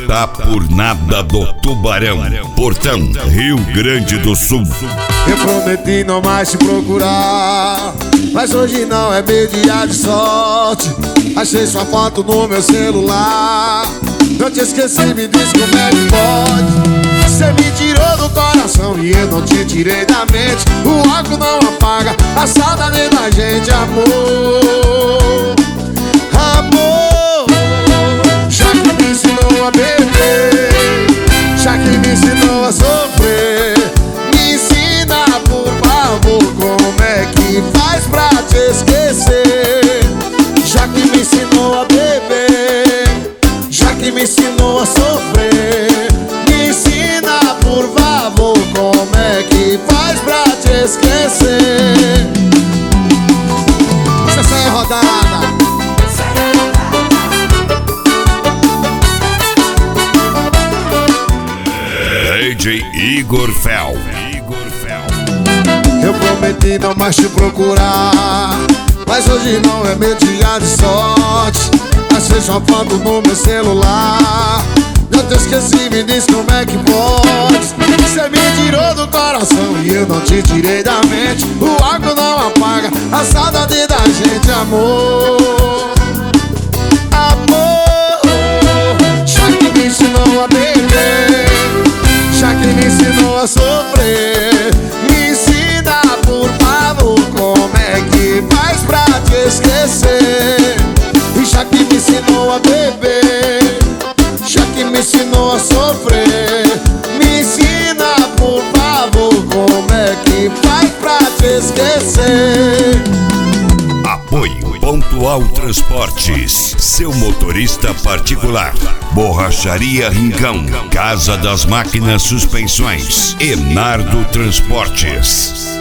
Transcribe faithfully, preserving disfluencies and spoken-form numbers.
tá por nada do Tubarão, Portão, Rio Grande do Sul. Eu prometi não mais te procurar, mas hoje não é meu dia de sorte. Achei sua foto no meu celular, não te esqueci, me diz como é que pode. Você me tirou do coração e eu não te tirei da mente. O álcool não apaga a saudade da gente, amor. Amor, já que me ensinou a beber, já que me ensinou a sofrer, me ensina por favor como é que faz pra te esquecer. Já que me ensinou a beber, já que me ensinou a sofrer, me ensina por favor como é que faz pra te esquecer. Essa é a rodada. D J Igor Fel. Eu prometi não mais te procurar, mas hoje não é meu dia de sorte. Achei sua foto no meu celular, não te esqueci, me diz como é que pode. Você me tirou do coração e eu não te tirei da mente. O álcool não apaga a saudade da gente, amor. Amor, já que me ensinou a beber, já que me ensinou a sofrer, me ensina por favor como é que faz pra te esquecer. E já que me ensinou a beber, já que me ensinou a sofrer, me ensina por favor como é que faz pra te esquecer. Apoio Pontual Transportes, seu motorista particular. Borracharia Rincão, Casa das Máquinas Suspensões, Enardo Transportes.